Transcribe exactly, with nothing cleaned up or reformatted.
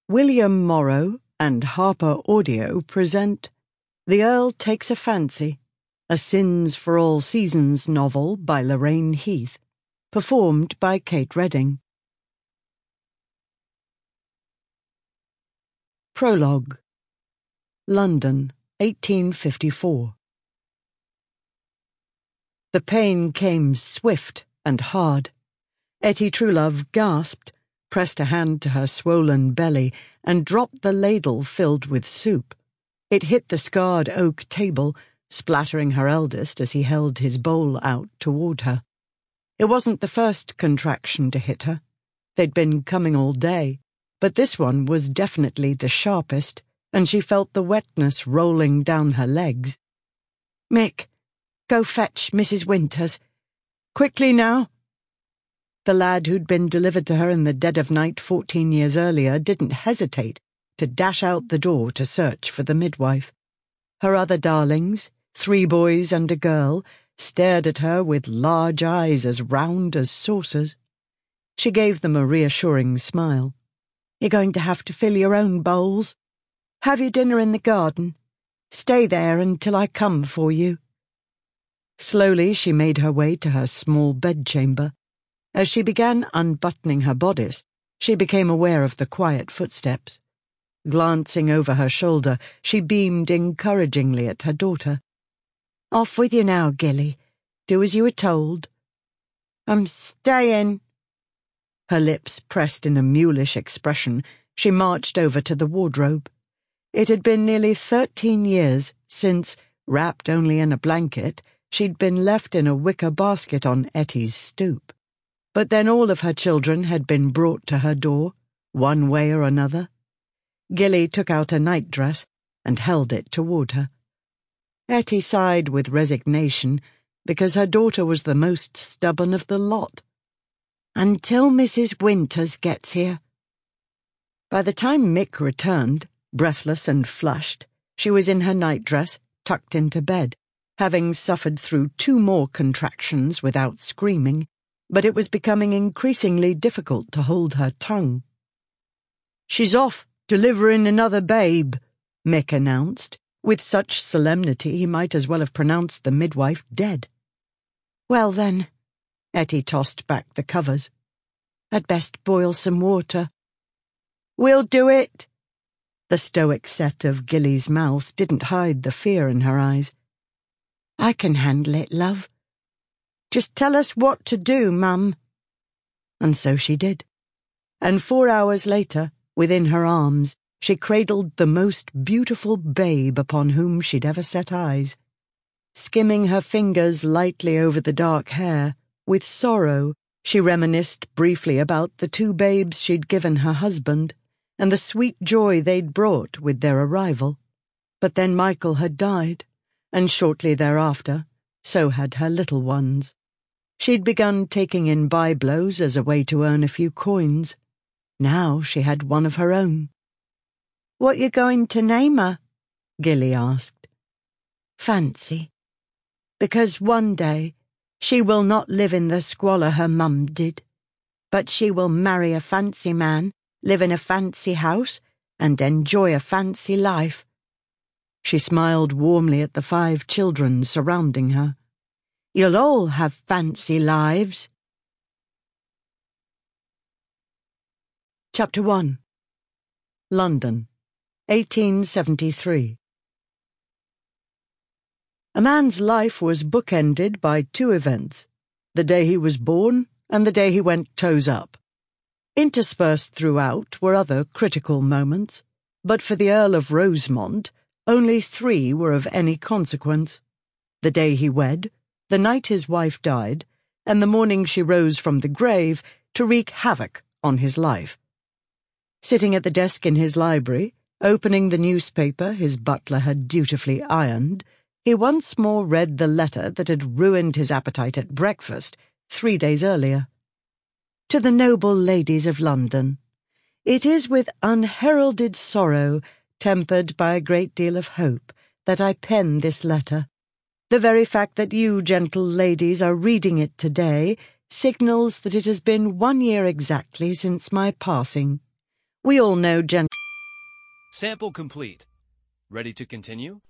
William Morrow and Harper Audio present The Earl Takes a Fancy, a Sins for All Seasons novel by Lorraine Heath, performed by Kate Redding. Prologue. London, eighteen fifty-four. The pain came swift and hard. Etty Truelove gasped, pressed a hand to her swollen belly, and dropped the ladle filled with soup. It hit the scarred oak table, splattering her eldest as he held his bowl out toward her. It wasn't the first contraction to hit her. They'd been coming all day, but this one was definitely the sharpest, and she felt the wetness rolling down her legs. "Mick, go fetch Missus Winters. Quickly now." The lad who'd been delivered to her in the dead of night fourteen years earlier didn't hesitate to dash out the door to search for the midwife. Her other darlings, three boys and a girl, stared at her with large eyes as round as saucers. She gave them a reassuring smile. "You're going to have to fill your own bowls. Have your dinner in the garden. Stay there until I come for you." Slowly she made her way to her small bedchamber. As she began unbuttoning her bodice, she became aware of the quiet footsteps. Glancing over her shoulder, she beamed encouragingly at her daughter. "Off with you now, Gilly. Do as you were told." "I'm staying." Her lips pressed in a mulish expression, she marched over to the wardrobe. It had been nearly thirteen years since, wrapped only in a blanket, she'd been left in a wicker basket on Etty's stoop. But then all of her children had been brought to her door, one way or another. Gilly took out a nightdress and held it toward her. Etty sighed with resignation, because her daughter was the most stubborn of the lot. "Until Missus Winters gets here." By the time Mick returned, breathless and flushed, she was in her nightdress, tucked into bed, having suffered through two more contractions without screaming, but it was becoming increasingly difficult to hold her tongue. "She's off, delivering another babe," Mick announced, with such solemnity he might as well have pronounced the midwife dead. "Well then," Etty tossed back the covers, "I'd best boil some water." "We'll do it." The stoic set of Gilly's mouth didn't hide the fear in her eyes. "I can handle it, love. Just tell us what to do, Mum." And so she did. And four hours later, within her arms, she cradled the most beautiful babe upon whom she'd ever set eyes. Skimming her fingers lightly over the dark hair, with sorrow, she reminisced briefly about the two babes she'd given her husband, and the sweet joy they'd brought with their arrival. But then Michael had died, and shortly thereafter, so had her little ones. She'd begun taking in byblows as a way to earn a few coins. Now she had one of her own. "What you going to name her?" Gilly asked. "Fancy. Because one day she will not live in the squalor her mum did, but she will marry a fancy man, live in a fancy house, and enjoy a fancy life." She smiled warmly at the five children surrounding her. "You'll all have fancy lives." Chapter one. London, eighteen seventy-three. A man's life was bookended by two events, the day he was born and the day he went toes up. Interspersed throughout were other critical moments, but for the Earl of Rosemont, only three were of any consequence: the day he wed, the night his wife died, and the morning she rose from the grave to wreak havoc on his life. Sitting at the desk in his library, opening the newspaper his butler had dutifully ironed, he once more read the letter that had ruined his appetite at breakfast three days earlier. "To the noble ladies of London, it is with unheralded sorrow, tempered by a great deal of hope, that I pen this letter. The very fact that you, gentle ladies, are reading it today signals that it has been one year exactly since my passing. We all know Gen- Sample complete. Ready to continue?